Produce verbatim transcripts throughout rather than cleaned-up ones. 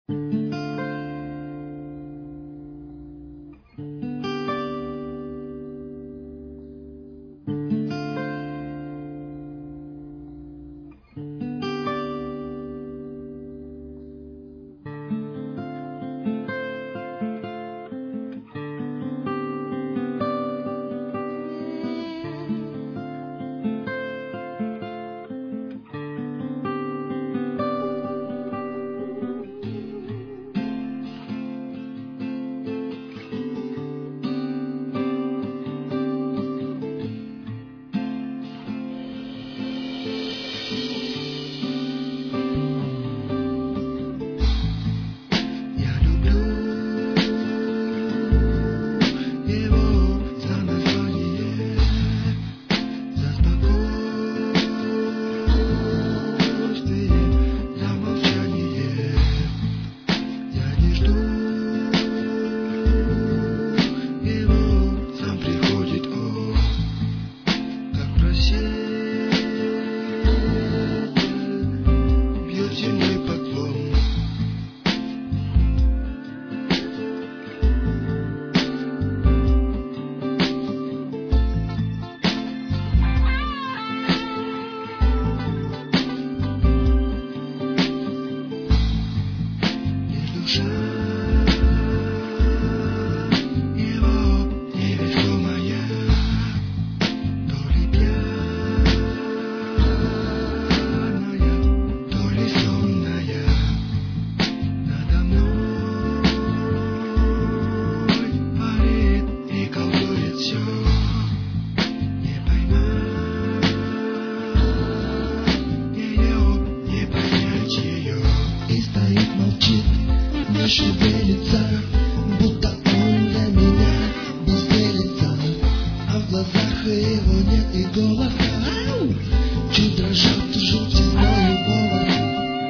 Шевелится, будто он для меня безделится, а в глазах его нет и голоса. Чуть дрожат желтизною волосы.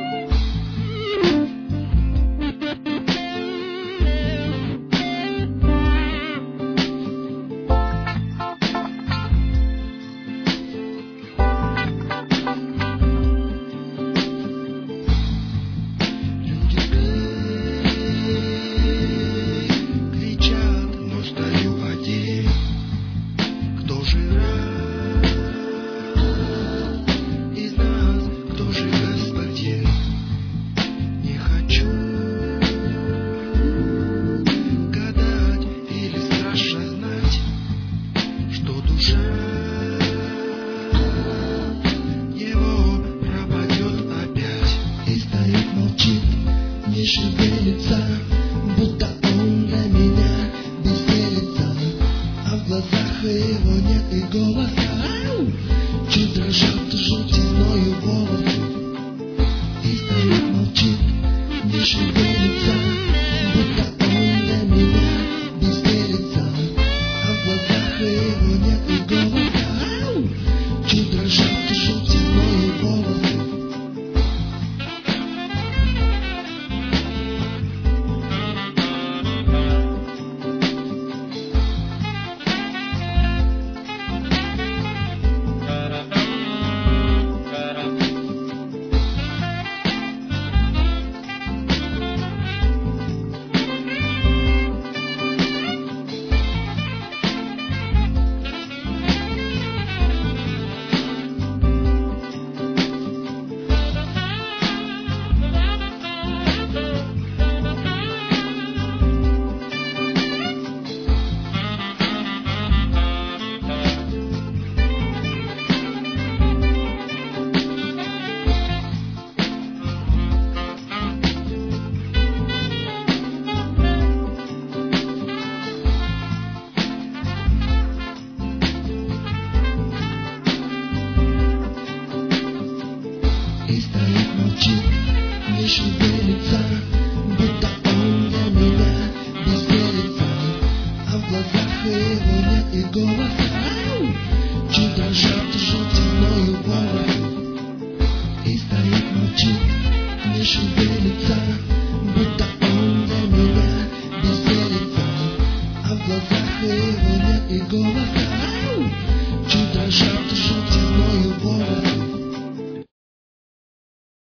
Не шевелится, будто он для меня безделится, а в глазах его нет и голоса. Чуть дрожат желтизною волосы. И стоит, молчит, не шевелится, будто он для меня безделится, а в глазах его нет и голоса. Чуть дрожат желтизною волосы. И стоит, молчит, не шевелится, будто он для меня безделится, а в глазах его нет и голоса. Чуть дрожат желтизною волосы. И стоит, молчит, не шевелится.